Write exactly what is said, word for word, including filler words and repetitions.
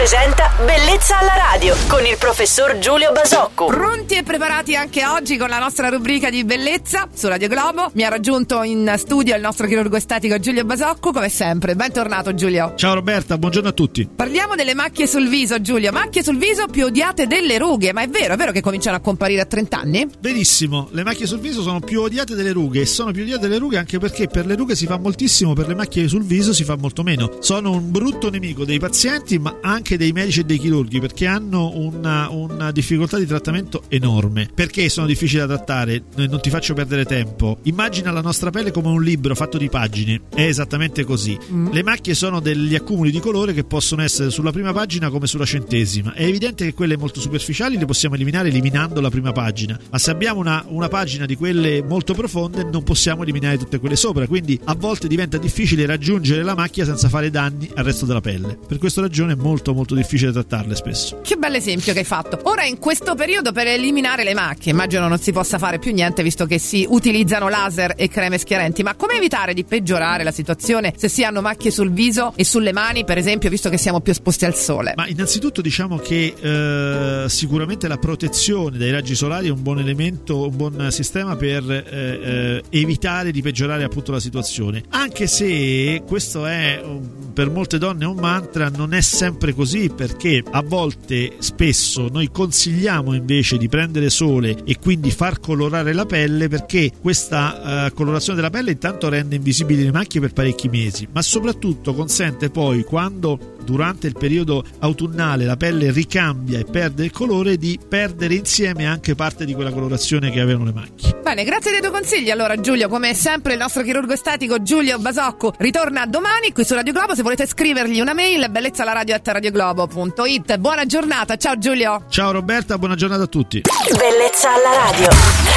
presenta Bellezza alla radio con il professor Giulio Basocco. Pronti e preparati anche oggi con la nostra rubrica di bellezza su Radio Globo. Mi ha raggiunto in studio il nostro chirurgo estetico Giulio Basocco, come sempre. Bentornato Giulio. Ciao Roberta, buongiorno a tutti. Parliamo delle macchie sul viso, Giulio. Macchie sul viso più odiate delle rughe. Ma è vero, è vero che cominciano a comparire a trenta anni? Benissimo, le macchie sul viso sono più odiate delle rughe e sono più odiate delle rughe anche perché per le rughe si fa moltissimo, per le macchie sul viso si fa molto meno. Sono un brutto nemico dei pazienti ma anche dei medici e dei chirurghi perché hanno una, una difficoltà di trattamento enorme. Perché sono difficili da trattare? Non ti faccio perdere tempo. Immagina la nostra pelle come un libro fatto di pagine. È esattamente così. Mm. Le macchie sono degli accumuli di colore che possono essere sulla prima pagina come sulla centesima. È evidente che quelle molto superficiali le possiamo eliminare eliminando la prima pagina, ma se abbiamo una, una pagina di quelle molto profonde non possiamo eliminare tutte quelle sopra, quindi a volte diventa difficile raggiungere la macchia senza fare danni al resto della pelle. Per questa ragione è molto molto difficile trattarle spesso. Che bel esempio che hai fatto. Ora in questo periodo per eliminare le macchie immagino non si possa fare più niente visto che si utilizzano laser e creme schiarenti, ma come evitare di peggiorare la situazione se si hanno macchie sul viso e sulle mani, per esempio, visto che siamo più esposti al sole? Ma innanzitutto diciamo che eh, sicuramente la protezione dai raggi solari è un buon elemento, un buon sistema per eh, eh, evitare di peggiorare appunto la situazione, anche se questo è per molte donne un mantra, non è sempre così, perché a volte, spesso noi consigliamo invece di prendere sole e quindi far colorare la pelle, perché questa uh, colorazione della pelle intanto rende invisibili le macchie per parecchi mesi, ma soprattutto consente poi, quando durante il periodo autunnale la pelle ricambia e perde il colore, di perdere insieme anche parte di quella colorazione che avevano le macchie. Bene, grazie dei tuoi consigli. Allora Giulio, come sempre il nostro chirurgo estetico Giulio Basocco ritorna domani qui su Radio Globo. Se volete scrivergli una mail, bellezzalaradio chiocciola radioglobo punto it. Buona giornata, ciao Giulio. Ciao Roberta, buona giornata a tutti. Bellezza alla radio.